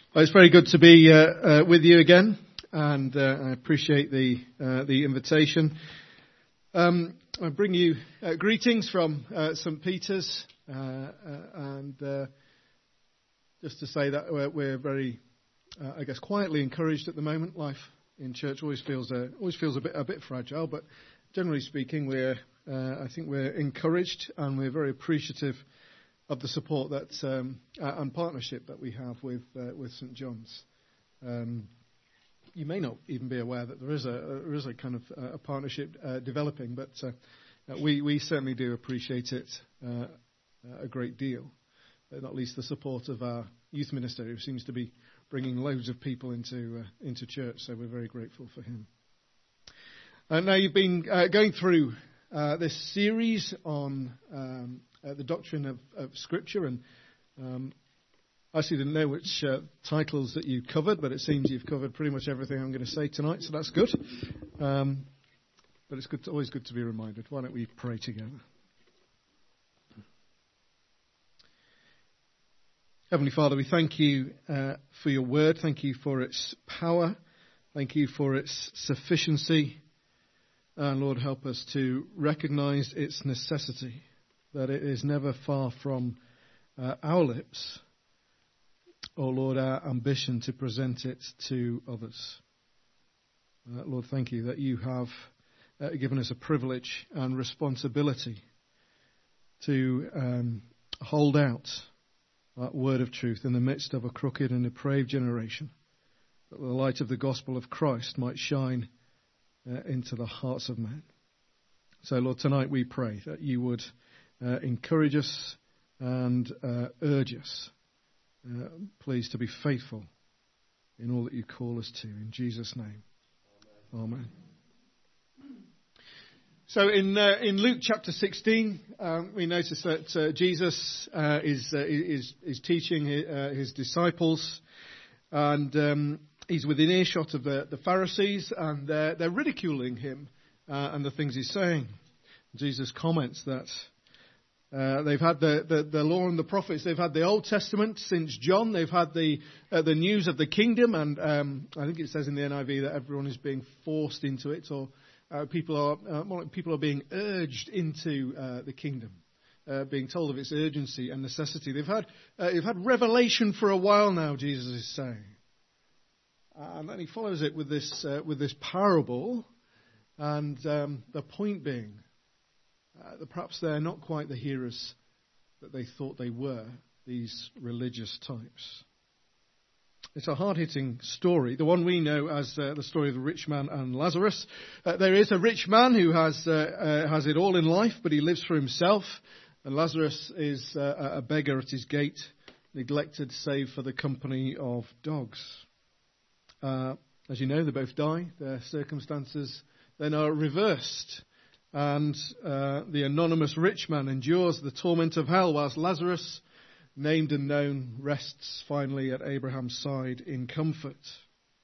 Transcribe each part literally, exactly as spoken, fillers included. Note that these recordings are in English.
Well, it's very good to be uh, uh, with you again, and uh, I appreciate the uh, the invitation. Um, I bring you uh, greetings from uh, Saint Peter's, uh, uh, and uh, just to say that we're, we're very, uh, I guess, quietly encouraged at the moment. Life in church always feels uh, always feels a bit a bit fragile, but generally speaking, we're uh, I think we're encouraged, and we're very appreciative of the support that um, uh, and partnership that we have with uh, with Saint John's. Um, you may not even be aware that there is a there is a kind of uh, a partnership uh, developing, but uh, we we certainly do appreciate it uh, a great deal. Uh, not least the support of our youth minister, who seems to be bringing loads of people into uh, into church. So we're very grateful for him. Uh, now you've been uh, going through uh, this series on Um, Uh, the doctrine of, of Scripture, and um, I actually didn't know which uh, titles that you covered, but it seems you've covered pretty much everything I'm going to say tonight, so that's good. Um, but it's good to, always good to be reminded. Why don't we pray together? Heavenly Father, we thank you uh, for your word. Thank you for its power. Thank you for its sufficiency. And Lord, help us to recognize its necessity, that it is never far from uh, our lips, or Lord, our ambition to present it to others. Uh, Lord, thank you that you have uh, given us a privilege and responsibility to um, hold out that word of truth in the midst of a crooked and depraved generation, that the light of the gospel of Christ might shine uh, into the hearts of men. So, Lord, tonight we pray that you would Uh, encourage us and uh, urge us, uh, please, to be faithful in all that you call us to. In Jesus' name, Amen. Amen. So in uh, in Luke chapter sixteen, um, we notice that uh, Jesus uh, is, uh, is is teaching his, uh, his disciples, and um, he's within earshot of the, the Pharisees, and they're, they're ridiculing him uh, and the things he's saying. Jesus comments that Uh, they've had the, the, the law and the prophets. They've had the Old Testament since John. They've had the uh, the news of the kingdom, and um, I think it says in the N I V that everyone is being forced into it, or uh, people are uh, more like people are being urged into uh, the kingdom, uh, being told of its urgency and necessity. They've had uh, they've had revelation for a while now, Jesus is saying, and then he follows it with this uh, with this parable, and um, the point being, Uh, that perhaps they're not quite the hearers that they thought they were, these religious types. It's a hard-hitting story, the one we know as uh, the story of the rich man and Lazarus. Uh, there is a rich man who has uh, uh, has it all in life, but he lives for himself, and Lazarus is uh, a beggar at his gate, neglected save for the company of dogs. Uh, as you know, they both die. Their circumstances then are reversed. And uh, the anonymous rich man endures the torment of hell, whilst Lazarus, named and known, rests finally at Abraham's side in comfort.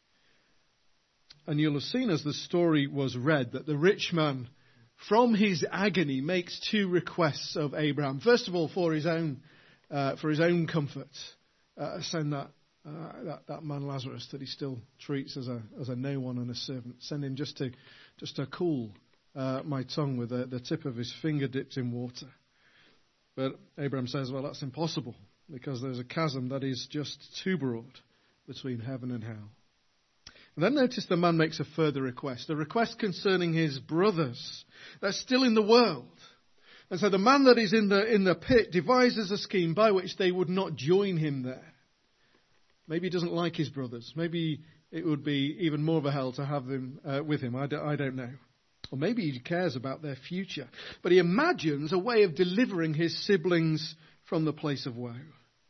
And you'll have seen as the story was read that the rich man, from his agony, makes two requests of Abraham. First of all, for his own uh, for his own comfort, uh, send that, uh, that that man Lazarus that he still treats as a as a no one and a servant. Send him just to just to cool Uh, my tongue with the, the tip of his finger dipped in water. But Abraham says, well, that's impossible, because there's a chasm that is just too broad between heaven and hell. And then notice the man makes a further request, a request concerning his brothers. They're still in the world. And so the man that is in the in the pit devises a scheme by which they would not join him there. Maybe he doesn't like his brothers. Maybe it would be even more of a hell to have them uh, with him. I, d- I don't know. Or maybe he cares about their future. But he imagines a way of delivering his siblings from the place of woe.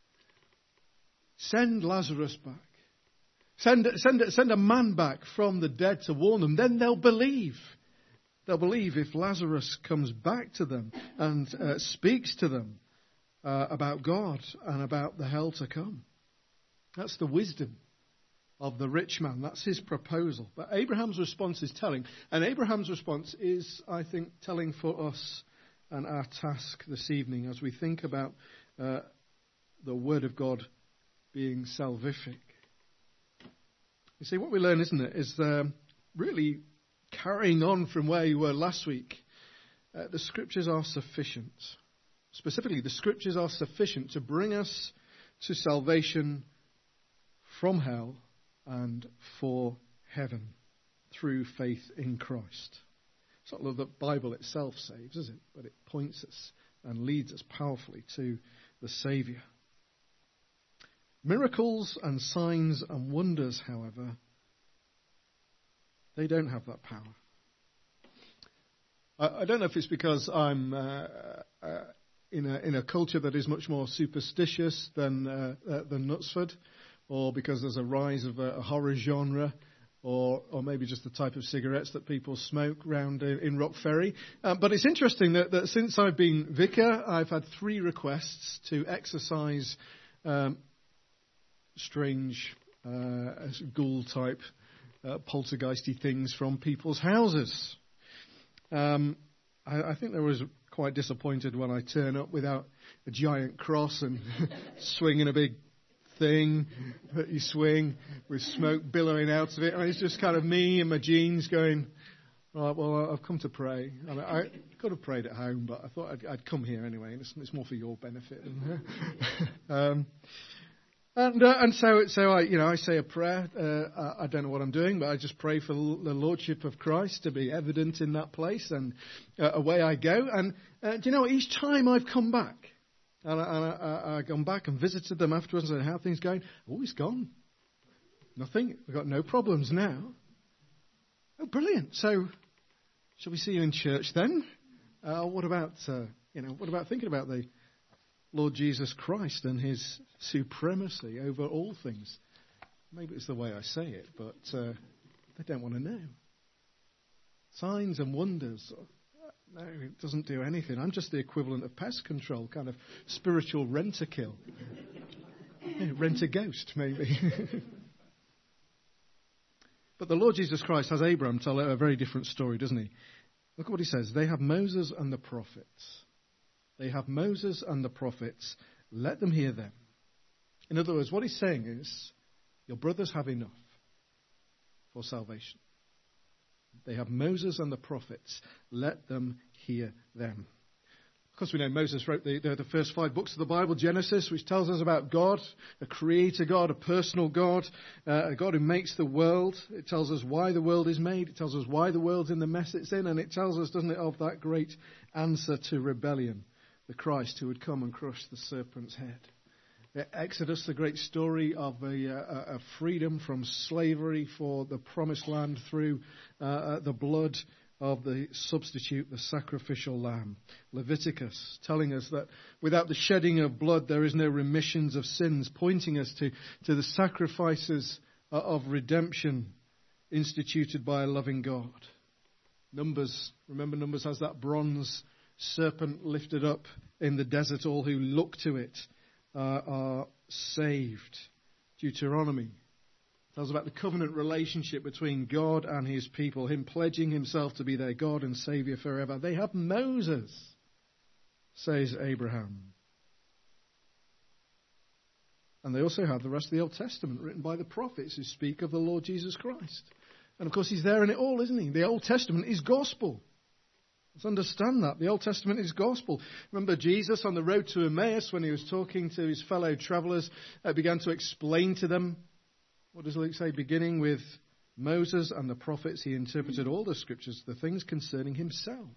Send Lazarus back. Send, send, send a man back from the dead to warn them. Then they'll believe. They'll believe if Lazarus comes back to them and uh, speaks to them uh, about God and about the hell to come. That's the wisdom of the rich man. That's his proposal. But Abraham's response is telling. And Abraham's response is, I think, telling for us and our task this evening as we think about uh, the Word of God being salvific. You see, what we learn, isn't it, is um, really carrying on from where you were last week. Uh, the Scriptures are sufficient. Specifically, the Scriptures are sufficient to bring us to salvation from hell and for heaven through faith in Christ. It's not that the Bible itself saves, is it? But it points us and leads us powerfully to the Saviour. Miracles and signs and wonders, however, they don't have that power. I, I don't know if it's because I'm uh, uh, in a in a culture that is much more superstitious than uh, uh, than Knutsford, or because there's a rise of a, a horror genre, or or maybe just the type of cigarettes that people smoke round in, in Rock Ferry. Um, but it's interesting that, that since I've been vicar, I've had three requests to exercise um, strange uh, ghoul-type uh, poltergeisty things from people's houses. Um, I, I think they was quite disappointed when I turn up without a giant cross and swinging a big thing that you swing with smoke billowing out of it. I mean, it's just kind of me in my jeans going, right, well, I've come to pray. I, mean, I could have prayed at home, but I thought I'd, I'd come here anyway, and it's, it's more for your benefit. um, and uh, and so so I you know I say a prayer. Uh, I, I don't know what I'm doing, but I just pray for the Lordship of Christ to be evident in that place, and uh, away I go. And uh, do you know, each time I've come back, And, I, and I, I gone back and visited them afterwards and said, how are things going? Oh, he's gone. Nothing. We've got no problems now. Oh, brilliant. So, shall we see you in church then? Uh, what about, uh, you know, what about thinking about the Lord Jesus Christ and his supremacy over all things? Maybe it's the way I say it, but uh, they don't want to know. Signs and wonders. No, it doesn't do anything. I'm just the equivalent of pest control, kind of spiritual rent-a-kill. Yeah, rent-a-ghost, maybe. But the Lord Jesus Christ has Abraham tell a very different story, doesn't he? Look at what he says. They have Moses and the prophets. They have Moses and the prophets. Let them hear them. In other words, what he's saying is, your brothers have enough for salvation. They have Moses and the prophets. Let them hear them. Of course, we know Moses wrote the, the, the first five books of the Bible, Genesis, which tells us about God, a creator God, a personal God, uh, a God who makes the world. It tells us why the world is made. It tells us why the world's in the mess it's in. And it tells us, doesn't it, of that great answer to rebellion, the Christ who would come and crush the serpent's head. Exodus, the great story of a, a, a freedom from slavery for the promised land through uh, the blood of the substitute, the sacrificial lamb. Leviticus, telling us that without the shedding of blood there is no remissions of sins, pointing us to, to the sacrifices of redemption instituted by a loving God. Numbers, remember Numbers has that bronze serpent lifted up in the desert. All who look to it Uh, are saved. Deuteronomy tells about the covenant relationship between God and his people, him pledging himself to be their God and Saviour forever. They have Moses, says Abraham. And they also have the rest of the Old Testament written by the prophets who speak of the Lord Jesus Christ. And of course he's there in it all, isn't he? The Old Testament is gospel. Let's understand that. The Old Testament is gospel. Remember Jesus on the road to Emmaus when he was talking to his fellow travellers, uh, began to explain to them, what does Luke say, beginning with Moses and the prophets, he interpreted all the scriptures, the things concerning himself.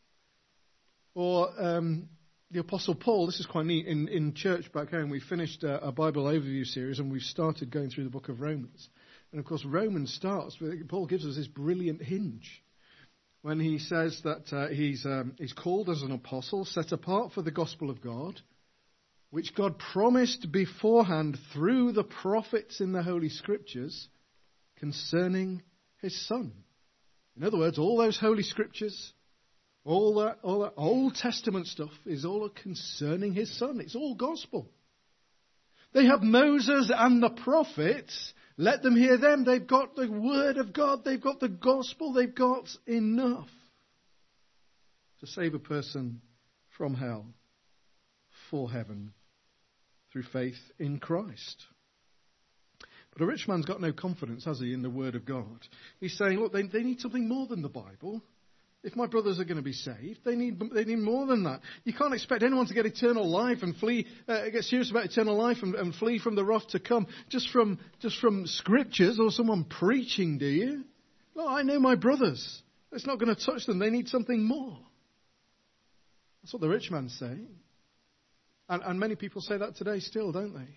Or um, the Apostle Paul, this is quite neat, in, in church back home we finished a, a Bible overview series and we've started going through the book of Romans. And of course Romans starts with, Paul gives us this brilliant hinge when he says that uh, he's, um, he's called as an apostle, set apart for the gospel of God, which God promised beforehand through the prophets in the Holy Scriptures concerning his Son. In other words, all those Holy Scriptures, all that, all that Old Testament stuff is all concerning his Son. It's all gospel. They have Moses and the prophets. Let them hear them. They've got the word of God. They've got the gospel. They've got enough to save a person from hell for heaven through faith in Christ. But a rich man's got no confidence, has he, in the Word of God. He's saying, look, they, they need something more than the Bible. If my brothers are going to be saved, they need they need more than that. You can't expect anyone to get eternal life and flee, uh, get serious about eternal life and, and flee from the wrath to come just from just from scriptures or someone preaching, do you? No, I know my brothers. It's not going to touch them. They need something more. That's what the rich man's saying. And, and many people say that today still, don't they?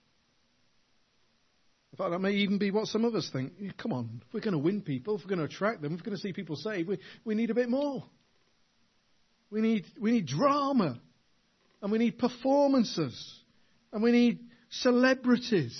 In fact, that may even be what some of us think. Come on, if we're going to win people, if we're going to attract them, if we're going to see people saved, we, we need a bit more. We need, we need drama. And we need performances. And we need celebrities.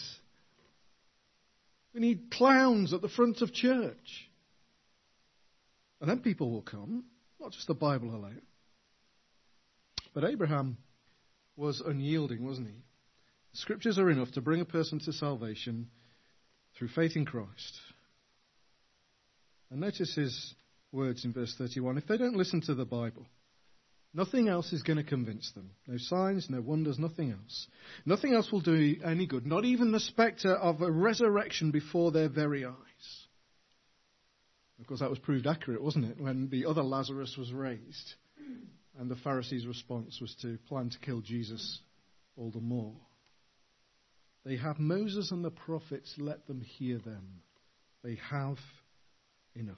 We need clowns at the front of church. And then people will come, not just the Bible alone. But Abraham was unyielding, wasn't he? The scriptures are enough to bring a person to salvation through faith in Christ. And notice his words in verse thirty-one. If they don't listen to the Bible, nothing else is going to convince them. No signs, no wonders, nothing else. Nothing else will do any good. Not even the spectre of a resurrection before their very eyes. Of course, that was proved accurate, wasn't it? When the other Lazarus was raised. And the Pharisees' response was to plan to kill Jesus all the more. They have Moses and the prophets, let them hear them. They have enough.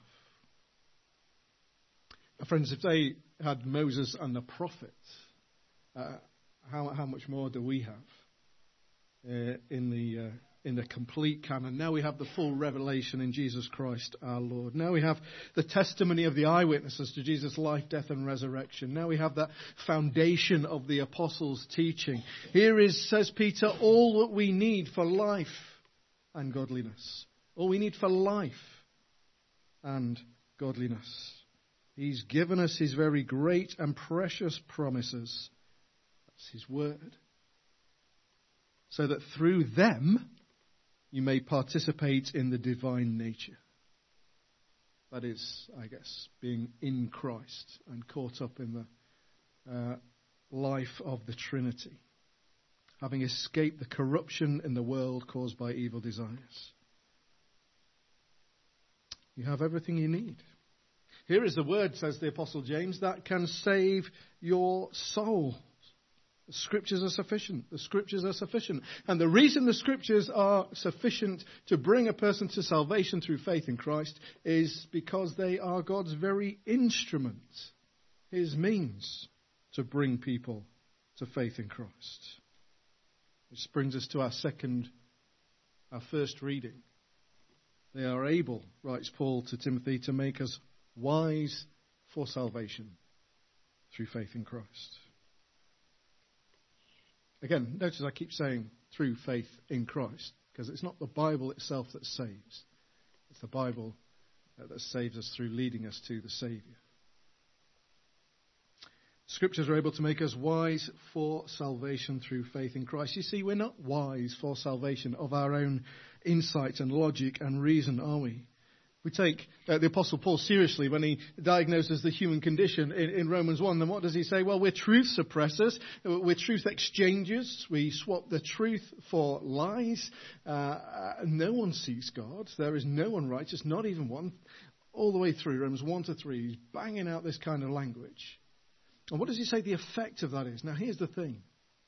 Now, friends, if they had Moses and the prophets, uh, how, how much more do we have uh, in the uh, in the complete canon? Now we have the full revelation in Jesus Christ our Lord. Now we have the testimony of the eyewitnesses to Jesus' life, death and resurrection. Now we have that foundation of the apostles' teaching. Here is, says Peter, all that we need for life and godliness. All we need for life and godliness. He's given us his very great and precious promises. That's his word. So that through them you may participate in the divine nature. That is, I guess, being in Christ and caught up in the uh, life of the Trinity. Having escaped the corruption in the world caused by evil desires. You have everything you need. Here is the word, says the Apostle James, that can save your soul. The Scriptures are sufficient. The Scriptures are sufficient. And the reason the Scriptures are sufficient to bring a person to salvation through faith in Christ is because they are God's very instrument, his means to bring people to faith in Christ. Which brings us to our second, our first reading. They are able, writes Paul to Timothy, to make us wise for salvation through faith in Christ. Again, notice I keep saying through faith in Christ, because it's not the Bible itself that saves. It's the Bible that saves us through leading us to the Saviour. Scriptures are able to make us wise for salvation through faith in Christ. You see, we're not wise for salvation of our own insight and logic and reason, are we? We take uh, the Apostle Paul seriously when he diagnoses the human condition in, in Romans one. Then what does he say? Well, we're truth suppressors. We're truth exchangers. We swap the truth for lies. Uh, uh, no one seeks God. There is no one righteous, not even one. All the way through Romans one to three, he's banging out this kind of language. And what does he say the effect of that is? Now, here's the thing.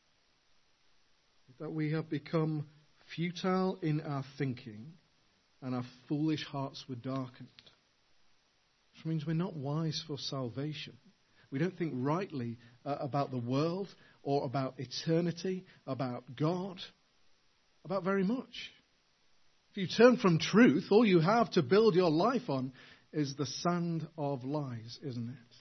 That we have become futile in our thinking, and our foolish hearts were darkened. Which means we're not wise for salvation. We don't think rightly uh, about the world or about eternity, about God, about very much. If you turn from truth, all you have to build your life on is the sand of lies, isn't it?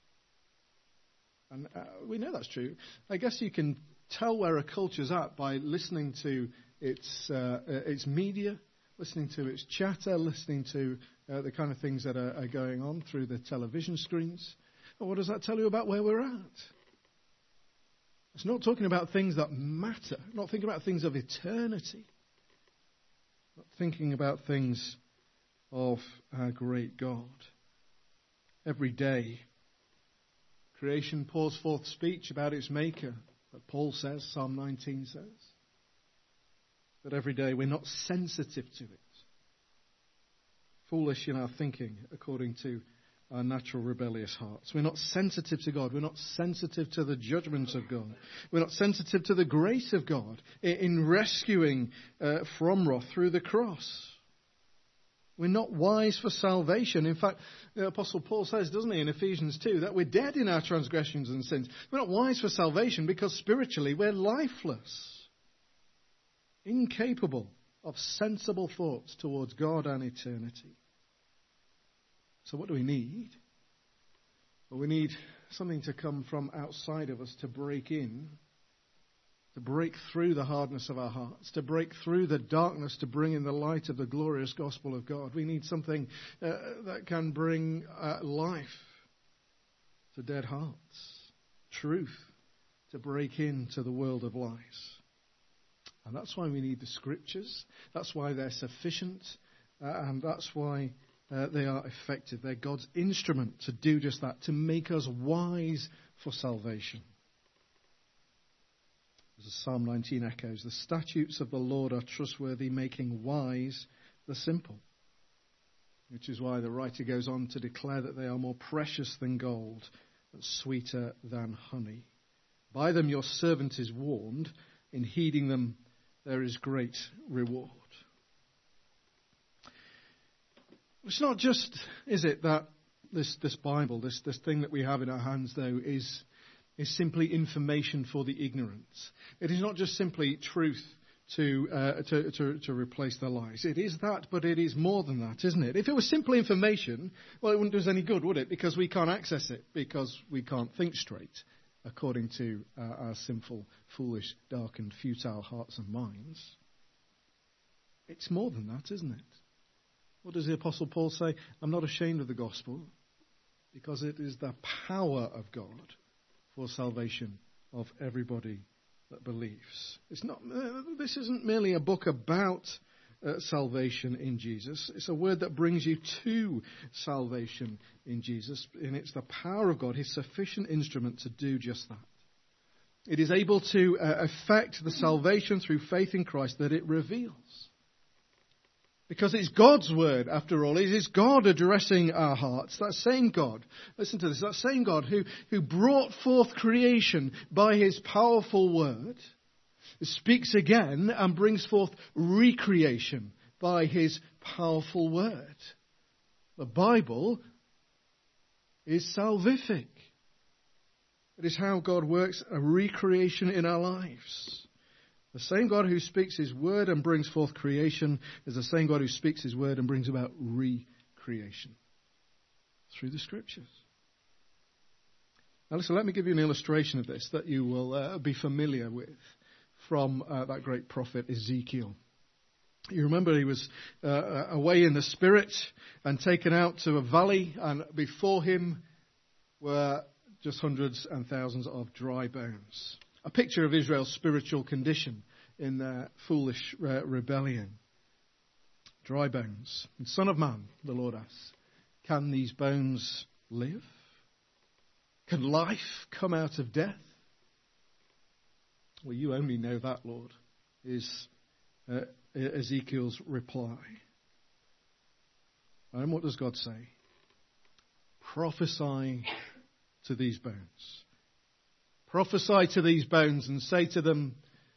And uh, we know that's true. I guess you can tell where a culture's at by listening to its uh, its media, listening to its chatter, listening to uh, the kind of things that are, are going on through the television screens. Well, what does that tell you about where we're at? It's not talking about things that matter, not thinking about things of eternity, not thinking about things of our great God. Every day, creation pours forth speech about its maker, that Paul says, Psalm nineteen says. But every day we're not sensitive to it. Foolish in our thinking, according to our natural rebellious hearts. We're not sensitive to God. We're not sensitive to the judgments of God. We're not sensitive to the grace of God in rescuing uh, from wrath through the cross. We're not wise for salvation. In fact, the Apostle Paul says, doesn't he, in Ephesians two, that we're dead in our transgressions and sins. We're not wise for salvation because spiritually we're lifeless, incapable of sensible thoughts towards God and eternity. So what do we need? Well, we need something to come from outside of us to break in, to break through the hardness of our hearts, to break through the darkness, to bring in the light of the glorious gospel of God. We need something uh, that can bring uh, life to dead hearts, truth to break into the world of lies. And that's why we need the scriptures. That's why they're sufficient. Uh, and that's why uh, they are effective. They're God's instrument to do just that, to make us wise for salvation. As Psalm nineteen echoes, the statutes of the Lord are trustworthy, making wise the simple. Which is why the writer goes on to declare that they are more precious than gold, and sweeter than honey. By them your servant is warned. In heeding them there is great reward. It's not just, is it, that this, this Bible, this, this thing that we have in our hands, though, is, is simply information for the ignorant. It is not just simply truth to, uh, to, to, to replace the lies. It is that, but it is more than that, isn't it? If it was simply information, well, it wouldn't do us any good, would it? Because we can't access it, because we can't think straight, according to uh, our sinful, foolish, darkened, futile hearts and minds. It's more than that, isn't it? What does the Apostle Paul say? I'm not ashamed of the gospel, because it is the power of God for salvation of everybody that believes. It's not. Uh, this isn't merely a book about uh, salvation in Jesus. It's a word that brings you to salvation in Jesus, and it's the power of God, His sufficient instrument to do just that. It is able to uh, effect the salvation through faith in Christ that it reveals. Because it's God's word, after all. It is God addressing our hearts. That same God, listen to this, that same God who, who brought forth creation by His powerful word, speaks again and brings forth recreation by His powerful word. The Bible is salvific. It is how God works a recreation in our lives. The same God who speaks His word and brings forth creation is the same God who speaks His word and brings about recreation through the Scriptures. Now listen, let me give you an illustration of this that you will uh, be familiar with from uh, that great prophet Ezekiel. You remember he was uh, away in the Spirit and taken out to a valley, and before him were just hundreds and thousands of dry bones. A picture of Israel's spiritual condition in their foolish uh, rebellion. Dry bones. And Son of man, the Lord asks, can these bones live? Can life come out of death? Well, you only know that, Lord, is uh, Ezekiel's reply. And what does God say? Prophesy to these bones. Prophesy to these bones and say to them,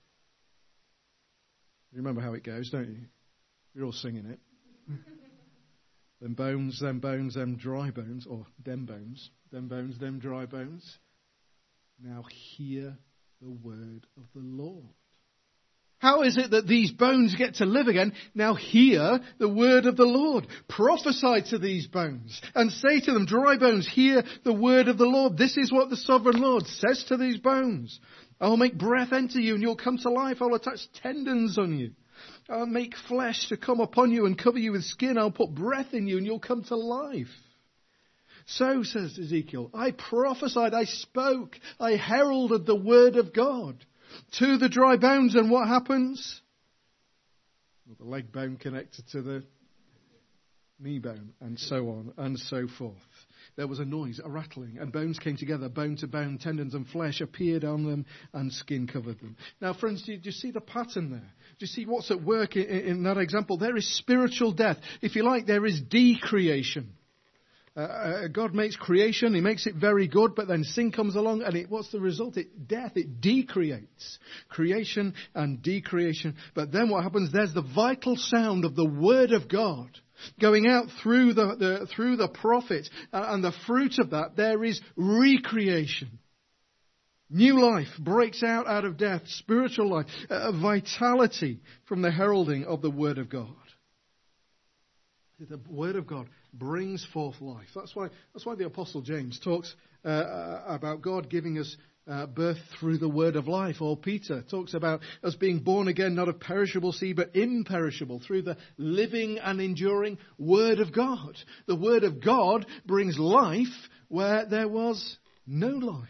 you remember how it goes, don't you? You're all singing it. Them bones, them bones, them dry bones, or them bones, them bones, them dry bones. Now hear the word of the Lord. How is it that these bones get to live again? Now hear the word of the Lord. Prophesy to these bones and say to them, dry bones, hear the word of the Lord. This is what the sovereign Lord says to these bones. I'll make breath enter you and you'll come to life. I'll attach tendons on you. I'll make flesh to come upon you and cover you with skin. I'll put breath in you and you'll come to life. So, says Ezekiel, I prophesied, I spoke, I heralded the word of God to the dry bones, and what happens? Well, the leg bone connected to the knee bone, and so on and so forth. There was a noise, a rattling, and bones came together, bone to bone, tendons and flesh appeared on them, and skin covered them. Now, friends, do you, do you see the pattern there? Do you see what's at work in, in that example? There is spiritual death. If you like, there is decreation. Uh, uh, God makes creation, He makes it very good, but then sin comes along, and it, what's the result? It death. It decreates. Creation and decreation. But then what happens? There's the vital sound of the Word of God going out through the, the through the prophet, uh, and the fruit of that, there is recreation. New life breaks out out of death, spiritual life, uh, vitality from the heralding of the Word of God. The Word of God brings forth life. That's why, that's why the Apostle James talks uh, about God giving us uh, birth through the Word of life. Or Peter talks about us being born again, not of perishable seed, but imperishable, through the living and enduring Word of God. The Word of God brings life where there was no life.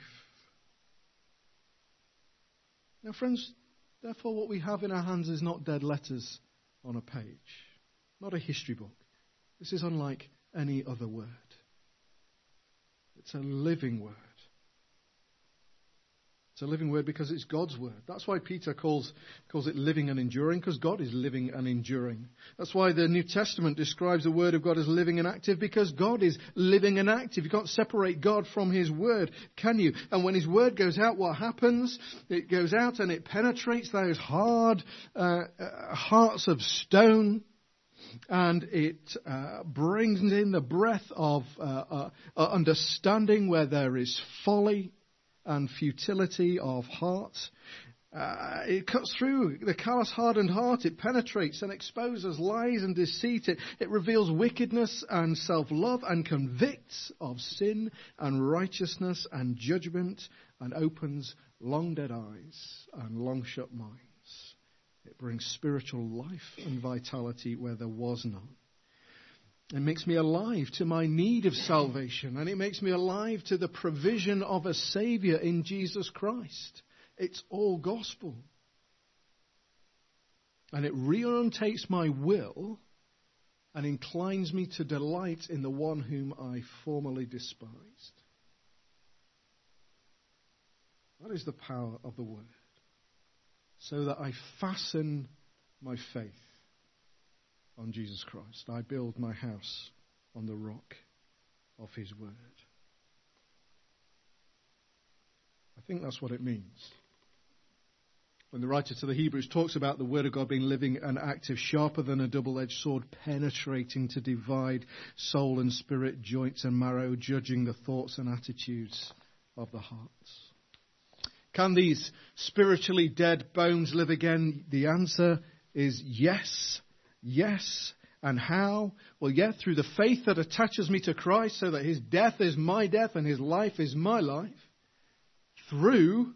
Now, friends, therefore what we have in our hands is not dead letters on a page, not a history book. This is unlike any other word. It's a living word. It's a living word because it's God's word. That's why Peter calls, calls it living and enduring, because God is living and enduring. That's why the New Testament describes the word of God as living and active, because God is living and active. You can't separate God from His word, can you? And when His word goes out, what happens? It goes out and it penetrates those hard uh, uh, hearts of stone. And it uh, brings in the breath of uh, uh, uh, understanding where there is folly and futility of heart. Uh, it cuts through the callous, hardened heart. It penetrates and exposes lies and deceit. It, it reveals wickedness and self-love, and convicts of sin and righteousness and judgment, and opens long dead eyes and long shut minds. It brings spiritual life and vitality where there was none. It makes me alive to my need of salvation, and it makes me alive to the provision of a Saviour in Jesus Christ. It's all gospel. And it reorientates my will and inclines me to delight in the one whom I formerly despised. That is the power of the Word. So that I fasten my faith on Jesus Christ. I build my house on the rock of His word. I think that's what it means. When the writer to the Hebrews talks about the word of God being living and active, sharper than a double-edged sword, penetrating to divide soul and spirit, joints and marrow, judging the thoughts and attitudes of the hearts. Can these spiritually dead bones live again? The answer is yes, yes. And how? Well, yeah, through the faith that attaches me to Christ, so that His death is my death and His life is my life. Through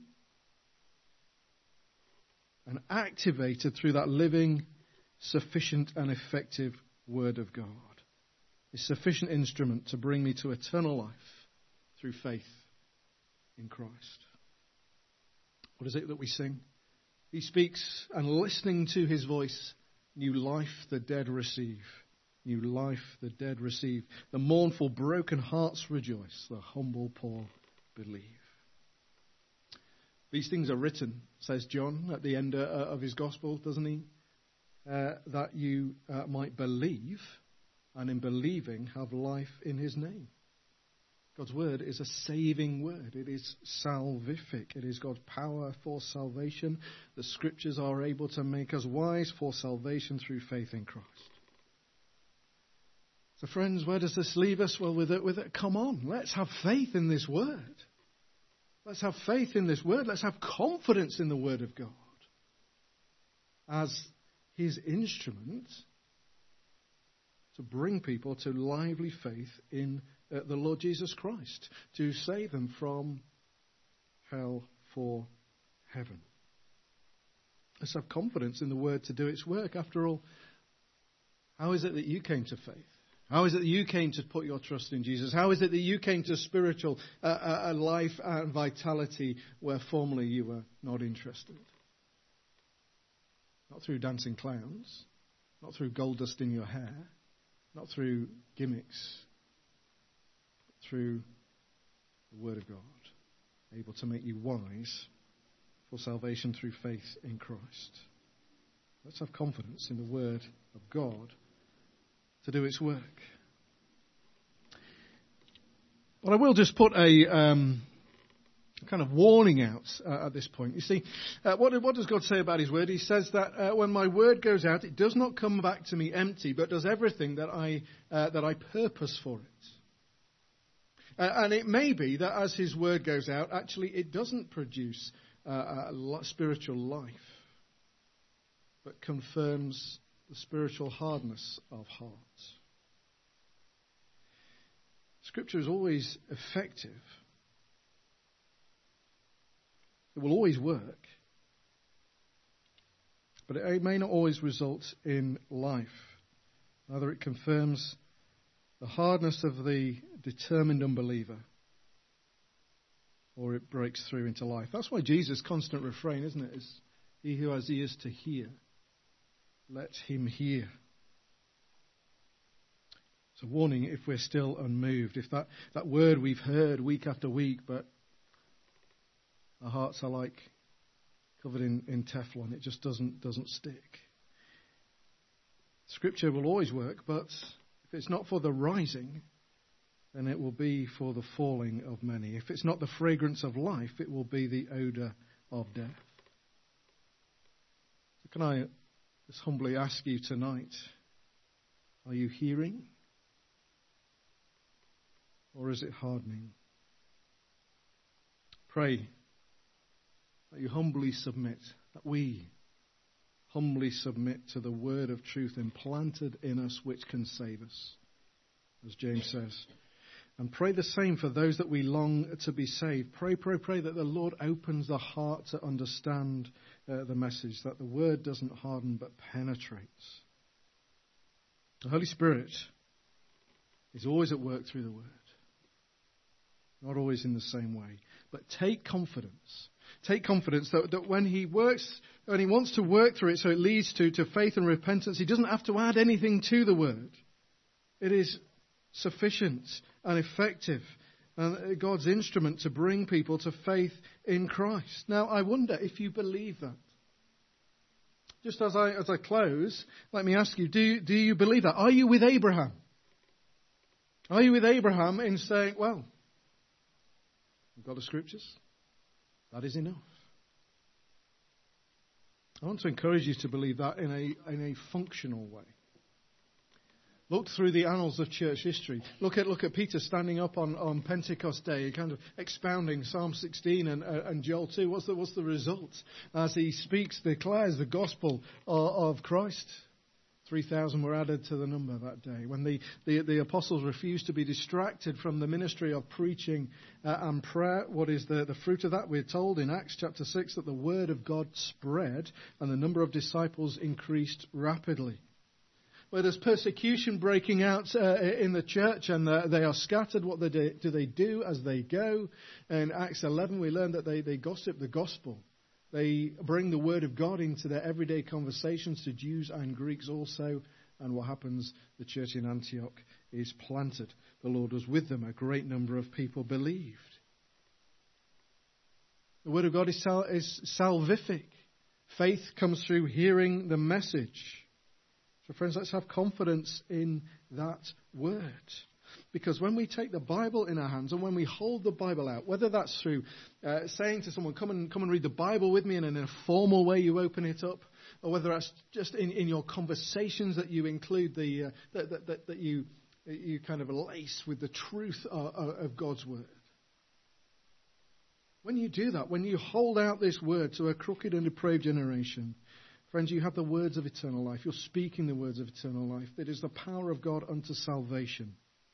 and activated through that living, sufficient and effective Word of God. A sufficient instrument to bring me to eternal life through faith in Christ. What is it that we sing? He speaks, and listening to His voice, new life the dead receive. New life the dead receive. The mournful, broken hearts rejoice. The humble, poor believe. These things are written, says John at the end uh, of his gospel, doesn't he? Uh, that you uh, might believe, and in believing have life in His name. God's word is a saving word. It is salvific. It is God's power for salvation. The scriptures are able to make us wise for salvation through faith in Christ. So friends, where does this leave us? Well, with it, with it, come on, let's have faith in this word. Let's have faith in this word. Let's have confidence in the word of God as His instrument to bring people to lively faith in uh, the Lord Jesus Christ, to save them from hell for heaven. Let's have confidence in the word to do its work. After all, how is it that you came to faith? How is it that you came to put your trust in Jesus? How is it that you came to spiritual uh, uh, life and vitality where formerly you were not interested? Not through dancing clowns, not through gold dust in your hair, not through gimmicks, but through the Word of God, able to make you wise for salvation through faith in Christ. Let's have confidence in the Word of God to do its work. But I will just put a um, kind of warning out uh, at this point. You see, uh, what, what does God say about His Word? He says that uh, when my Word goes out, it does not come back to me empty, but does everything that I uh, that I purpose for it. Uh, and it may be that as His Word goes out, actually it doesn't produce uh, a spiritual life, but confirms the spiritual hardness of hearts. Scripture is always effective. It will always work. But it may not always result in life. Rather, it confirms the hardness of the determined unbeliever, or it breaks through into life. That's why Jesus' constant refrain, isn't it, is, he who has ears to hear, let him hear. It's a warning if we're still unmoved, if that, that word we've heard week after week, but our hearts are like covered in, in Teflon. It just doesn't doesn't stick. Scripture will always work, but if it's not for the rising, then it will be for the falling of many. If it's not the fragrance of life, it will be the odour of death. So can I just humbly ask you tonight, are you hearing? Or is it hardening? Pray that you humbly submit, that we humbly submit to the word of truth implanted in us which can save us, as James says. And pray the same for those that we long to be saved. Pray, pray, pray that the Lord opens the heart to understand uh, the message, that the word doesn't harden but penetrates. The Holy Spirit is always at work through the word. Not always in the same way. But take confidence. Take confidence that, that when he works, when he wants to work through it so it leads to, to faith and repentance, he doesn't have to add anything to the word. It is sufficient and effective, and God's instrument to bring people to faith in Christ. Now, I wonder if you believe that. Just as I as I close, let me ask you, do, do you believe that? Are you with Abraham? Are you with Abraham in saying, well, we've got the Scriptures, that is enough? I want to encourage you to believe that in a in a functional way. Look through the annals of church history. Look at look at Peter standing up on, on Pentecost Day, kind of expounding Psalm sixteen and, uh, and Joel two. What's the what's the result as he speaks, declares the gospel of, of Christ? Three thousand were added to the number that day. When the, the, the apostles refused to be distracted from the ministry of preaching uh, and prayer, what is the, the fruit of that? We're told in Acts chapter six that the word of God spread and the number of disciples increased rapidly. Where there's persecution breaking out uh, in the church and uh, they are scattered, what they do, do they do as they go? In Acts eleven, we learn that they, they gossip the gospel. They bring the word of God into their everyday conversations to Jews and Greeks also. And what happens? The church in Antioch is planted. The Lord was with them. A great number of people believed. The word of God is, sal- is salvific. Faith comes through hearing the message. So friends, let's have confidence in that word. Because when we take the Bible in our hands and when we hold the Bible out, whether that's through uh, saying to someone, come and come and read the Bible with me, and in a formal way you open it up, or whether that's just in, in your conversations that you include the uh, that, that, that, that you you kind of lace with the truth of, of God's word. When you do that, when you hold out this word to a crooked and depraved generation, friends, you have the words of eternal life. You're speaking the words of eternal life. It is the power of God unto salvation.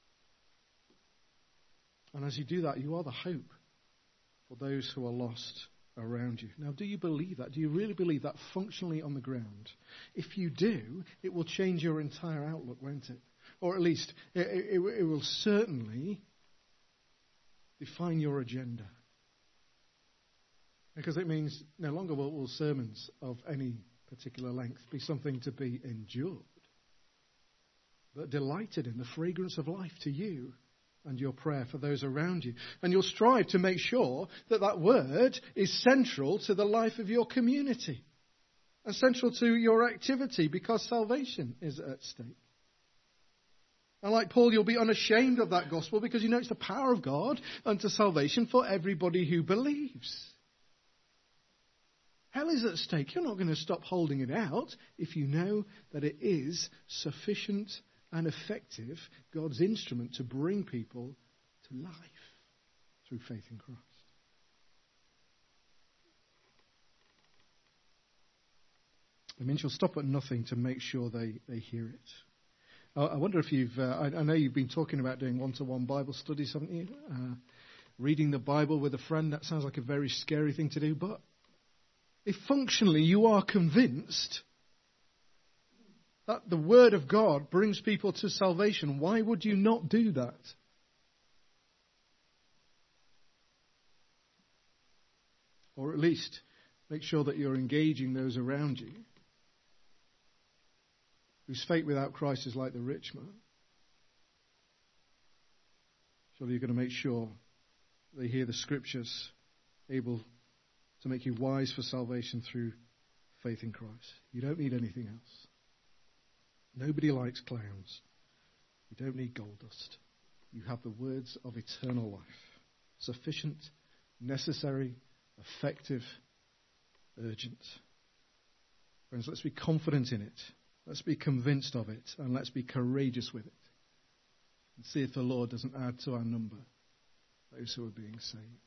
And as you do that, you are the hope for those who are lost around you. Now, do you believe that? Do you really believe that functionally on the ground? If you do, it will change your entire outlook, won't it? Or at least, it, it, it will certainly define your agenda. Because it means no longer will, will sermons of any particular length be something to be endured. but delighted in the fragrance of life to you and your prayer for those around you. And you'll strive to make sure that that word is central to the life of your community and central to your activity, because salvation is at stake. And like Paul, you'll be unashamed of that gospel because you know it's the power of God unto salvation for everybody who believes. Hell is at stake. You're not going to stop holding it out if you know that it is sufficient and effective, God's instrument to bring people to life through faith in Christ. I mean, she'll stop at nothing to make sure they, they hear it. I wonder if you've, uh, I, I know you've been talking about doing one-to-one Bible studies, haven't you? Uh, reading the Bible with a friend, that sounds like a very scary thing to do, but if functionally you are convinced that the Word of God brings people to salvation, why would you not do that? Or at least make sure that you're engaging those around you whose faith without Christ is like the rich man. Surely you're going to make sure they hear the Scriptures able to make you wise for salvation through faith in Christ. You don't need anything else. Nobody likes clowns. You don't need gold dust. You have the words of eternal life. Sufficient, necessary, effective, urgent. Friends, let's be confident in it. Let's be convinced of it. And let's be courageous with it. And see if the Lord doesn't add to our number those who are being saved.